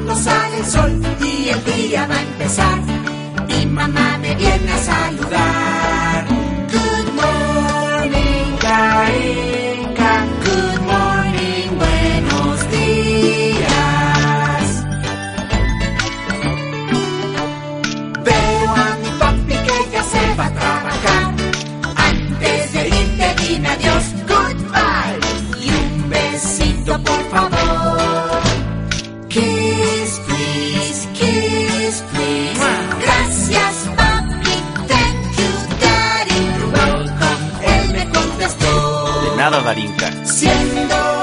cuando sale el sol y el día va a empezar. Mi mamá me viene a saludar. Good morning, Karinka. Good morning, buenos días. Veo a mi papi que ya se va a trabajar. Antes de irte dime adiós, goodbye. Y un besito por favor. Kiss, please, kiss, please. Gracias, papi, thank you, daddy. You're welcome, él me contestó. De nada, Darinka. Siendo